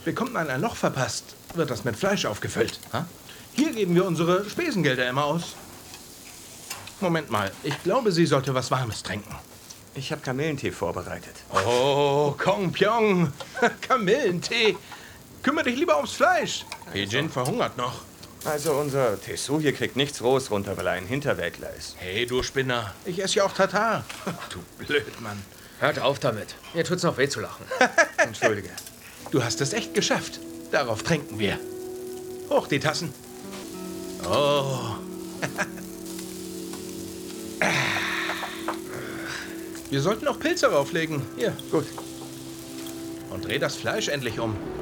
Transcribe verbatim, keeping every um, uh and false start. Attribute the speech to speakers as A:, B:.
A: Bekommt man ein Loch verpasst, wird das mit Fleisch aufgefüllt. Ha? Hier geben wir unsere Spesengelder immer aus. Moment mal, ich glaube, sie sollte was Warmes trinken.
B: Ich habe Kamillentee vorbereitet.
A: Oh, Kong Pyong. Kamillentee. Kümmere dich lieber ums Fleisch. Hee-Jin verhungert noch.
B: Also unser Tesu hier kriegt nichts rohes runter, weil er ein Hinterwäldler ist.
A: Hey, du Spinner. Ich esse ja auch Tatar. Du Blödmann.
C: Hört auf damit. Mir tut's noch weh zu lachen.
B: Entschuldige.
A: Du hast es echt geschafft. Darauf trinken wir. Hoch die Tassen. Oh. Wir sollten noch Pilze rauflegen. Hier.
B: Gut.
A: Und dreh das Fleisch endlich um.